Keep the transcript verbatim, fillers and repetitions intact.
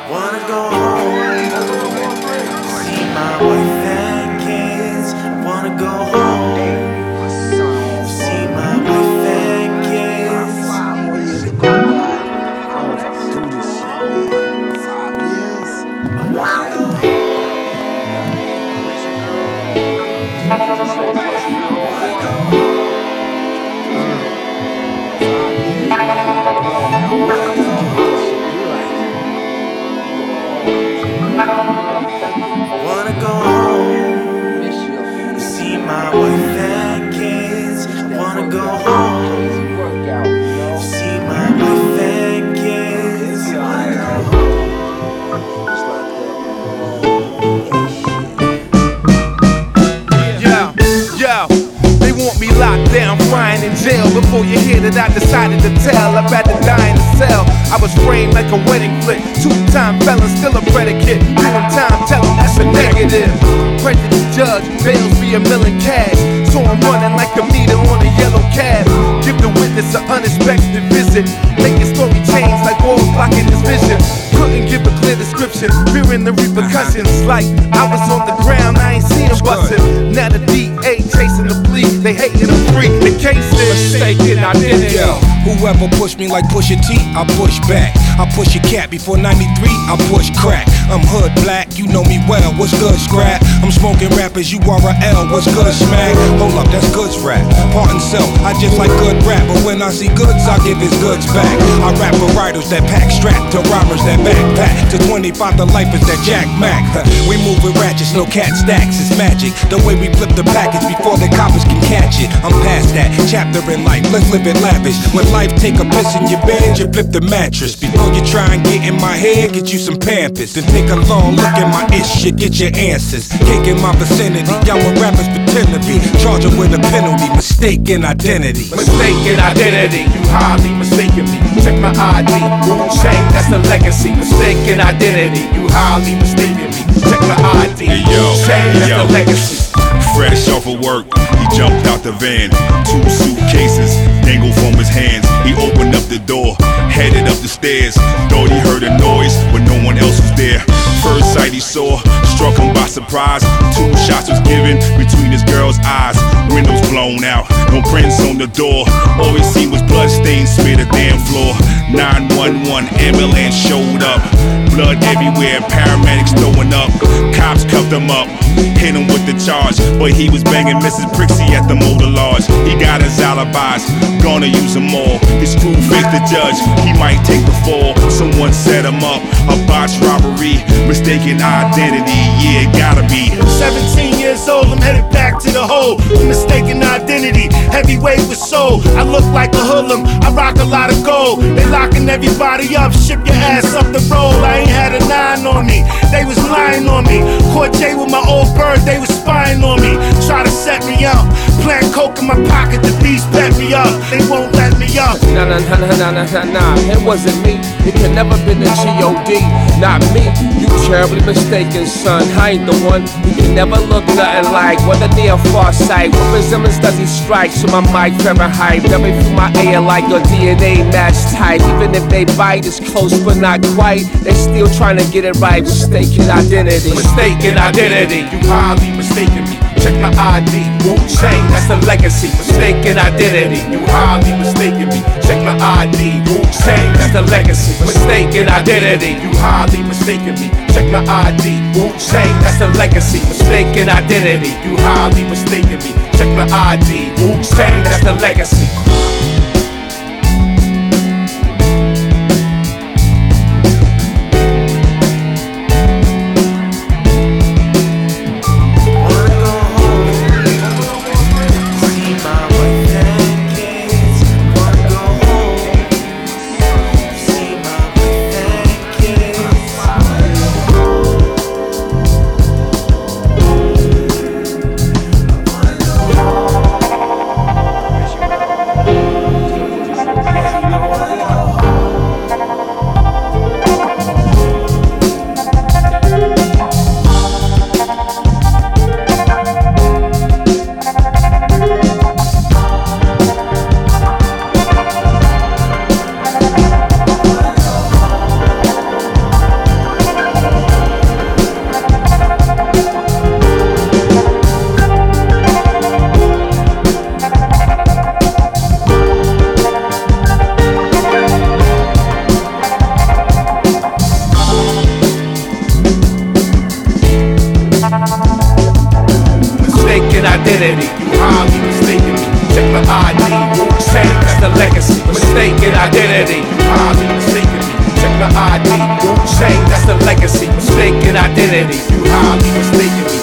Wanna go home, see my wife and kids. Wanna go home, see my wife and kids. Wanna go home, see my wife and kids. Wanna go home, see my wife and kids. Wanna go home. Yo, yo, they want me locked down, frying in jail. Before you hear that I decided to tell, I'd rather die in a cell. I was framed like a wedding flick, two-time felon, still a predicate. Doing time, tell them that's a negative. Prejudice judge, bails be a million cash. So I'm running like a meter on a yellow cab. Give the witness an unexpected visit. Making story change like walls blocking his vision. Couldn't give a clear description, fearing the repercussions. Like I was on the ground, I ain't seen him bustin'. Now the D A chasing the plea, they hating the free. The case is mistaken identity. Yo, whoever push me like Pusha T, I push back. I push a cat before ninety-three, I push crack. I'm hood black, you know me well, what's good, scrap? I'm smoking rappers, you are a L, what's good, smack? Hold up, that's goods rap. Part and sell, I just like good rap. But when I see goods, I give his goods back. I rap for writers that pack strap, to robbers that backpack, to twenty-five to lifers that jack mac. We move with ratchets, no cat stacks, it's magic. The way we flip the package before the coppers can catch it. I'm past that chapter in life, let's live it lavish. When life take a piss in your bed, you flip the mattress. Before you try and get in my head, get you some Pampers. Then take a long look at my ish, you get your answers. Cake in my vicinity, y'all when rappers pretend to be. Charge them with a penalty, mistaken identity. Mistaken identity, you highly mistaken me. Check my I D, Wu Chain, that's the legacy. Mistaken identity, you highly mistaken me. Check my I D, hey, yo, Wu Chain, hey, that's yo. the legacy. Fresh off of work, he jumped out the van. Two suitcases dangled from his hands. He opened up the door, headed up the stairs. Thought he heard a noise, but no one else was there. First sight he saw struck him by surprise. Two shots was given between his girl's eyes. Windows blown out, no prints on the door. All he seen was blood stains smear the damn floor. nine one one ambulance showed up. Blood everywhere, paramedics throwing up. Cops cuffed him up, hit him with the charge. But he was banging Missus Prixie at the Motor Lodge. He got his alibis, gonna use them all. His crew faced the judge, he might take the fall. Someone set him up, a botched robbery. Mistaken identity, yeah, it gotta be. seventeen years old, I'm headed back to the hole. Mistaken identity, heavyweight with soul. I look like a hoodlum, I rock a lot of gold. They locking everybody up, ship your ass up the road. I ain't had a nine on me, they was lying on me. Caught Jay with my old bird, they was spying on me. Try to set me up, plant coke in my pocket, the beast bet me up. They won't let me up. Nah, nah, nah, nah, nah, nah, nah, it wasn't me. It could never been a G O D, not me. You terribly mistaken, son. I ain't the one. You can never look nothing like. Whether near far sight, what resemblance does he strike? So my mic Fahrenheit, never through my air like a D N A match type. Even if they bite, it's close but not quite. They still trying to get it right. Mistaken identity. Mistaken identity, you highly mistaken me. Check my I D, Wu Chain, that's the legacy. Mistaken identity, you highly mistaken me. Check my I D, Wu Chain, that's the legacy. Mistaken identity, you highly mistaken me. Check my I D, Wu Chain, that's the legacy. Mistaken identity, you highly mistaken me. Check my I D, Wu Chain, that's the legacy. Wanna mistaken identity. You highly mistaken me. Check the I D, Wu-Tang, that's the legacy. Mistaken identity. You highly mistaken me. Check the I D, Wu-Tang, that's the legacy. Mistaken identity. You highly mistaken me.